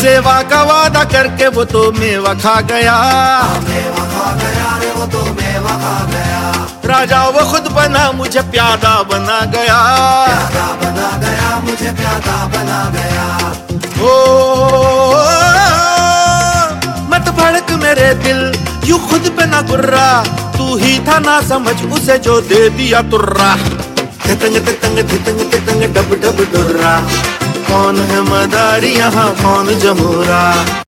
सेवा का वादा करके वो तो मेवा खा गया, मेवा खा गया रे वो तो मेवा खा गया। राजा वो खुद बना मुझे प्यादा बना गया, प्यादा बना गया मुझे प्यादा बना गया। ओ मत भड़क मेरे दिल यू खुद पे ना गुर्रा, तू ही था ना समझ उसे जो दे दिया तुर्रा। तितंग तितंग तितंग तितंग डब डब डुर्रा, कौन है मदारी यहाँ कौन जमूरा।